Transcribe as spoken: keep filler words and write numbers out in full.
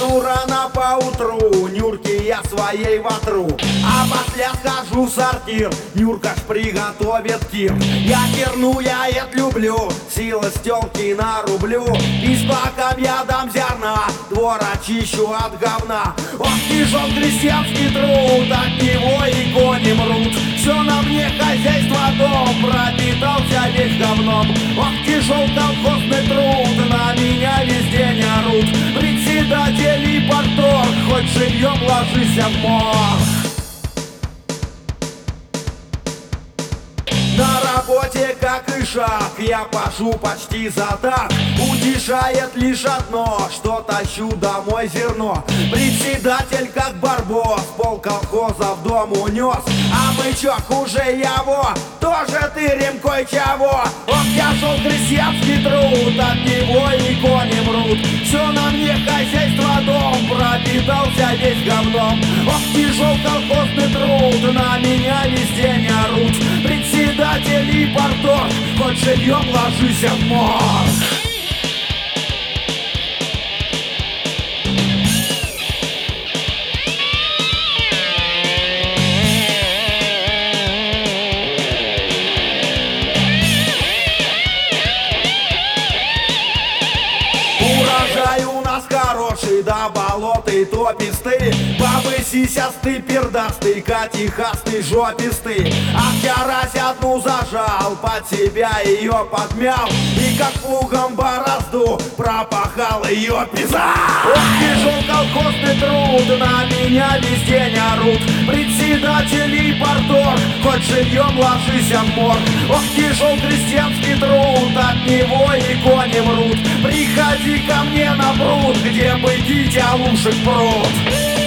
Встаю рано поутру, Нюрке я своей вотру, а после схожу в сортир, Нюрка ж приготовит кир. Я кирну, я это люблю, сила стёлки нарублю, и с баком я дам зерна, двор очищу от говна. Ох, тяжел крестьянский труд, от него и кони мрут. Все на мне хозяйство, дом пропитался весь говном. Ох, тяжел колхозный труд, на меня весь день орут. Председатель и порторг, хоть живьем ложись в морг. На работе, как и шаг, я пашу почти за так. Утешает лишь одно, что тащу домой зерно. Председатель, как барбос, пол колхоза в дом унес. А мы чё, хуже его, тоже тырим кое-чего. Он тяжел крестьянский труд, от него и кони мрут. Все на мне хозяйство, дом пропитался весь говном. Ох, тяжел колхозный труд, на меня весь день орут. Председатель и порторг, хоть живьем ложись в морг. Урожай у нас хороший, да болоты топистый. Бабы сисястый, пердастый, катихастый, жопистый. А вчерась одну зажал, под себя ее подмял, и как плугом борозду пропахал ее пизда. Ох, тяжел колхозный труд, на меня весь день орут. Председатель и порторг, хоть живьем ложись в морг. Ох, тяжел крестьянский труд, от него и кони мрут. Приходи ко мне на пруд, где бы дитя лушек пруд.